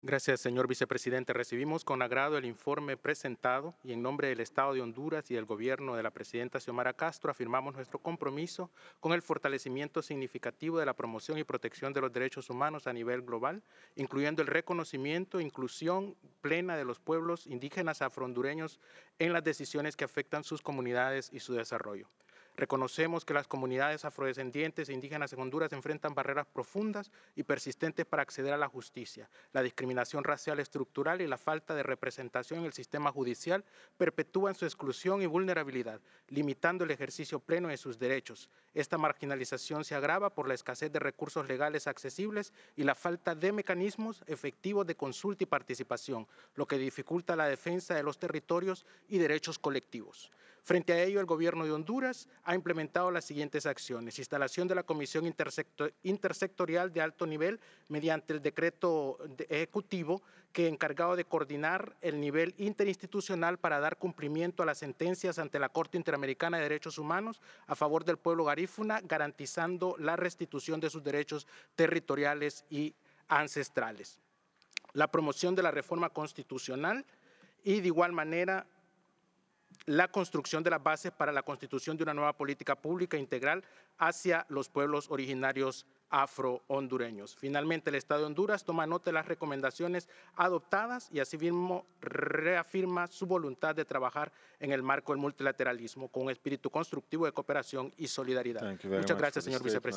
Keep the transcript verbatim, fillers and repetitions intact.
Gracias, señor vicepresidente. Recibimos con agrado el informe presentado y en nombre del Estado de Honduras y del gobierno de la presidenta Xiomara Castro afirmamos nuestro compromiso con el fortalecimiento significativo de la promoción y protección de los derechos humanos a nivel global, incluyendo el reconocimiento e inclusión plena de los pueblos indígenas afrohondureños en las decisiones que afectan sus comunidades y su desarrollo. Reconocemos que las comunidades afrodescendientes e indígenas en Honduras enfrentan barreras profundas y persistentes para acceder a la justicia. La discriminación racial estructural y la falta de representación en el sistema judicial perpetúan su exclusión y vulnerabilidad, limitando el ejercicio pleno de sus derechos. Esta marginalización se agrava por la escasez de recursos legales accesibles y la falta de mecanismos efectivos de consulta y participación, lo que dificulta la defensa de los territorios y derechos colectivos. Frente a ello, el gobierno de Honduras ha implementado las siguientes acciones: instalación de la Comisión Intersector Intersectorial de Alto Nivel mediante el decreto ejecutivo que encargado de coordinar el nivel interinstitucional para dar cumplimiento a las sentencias ante la Corte Interamericana de Derechos Humanos a favor del pueblo garífuna, garantizando la restitución de sus derechos territoriales y ancestrales. La promoción de la reforma constitucional y, de igual manera, la construcción de las bases para la constitución de una nueva política pública integral hacia los pueblos originarios afro-hondureños. Finalmente, el Estado de Honduras toma nota de las recomendaciones adoptadas y asimismo reafirma su voluntad de trabajar en el marco del multilateralismo con un espíritu constructivo de cooperación y solidaridad. Thank you very Muchas much for gracias, the señor statement. vicepresidente.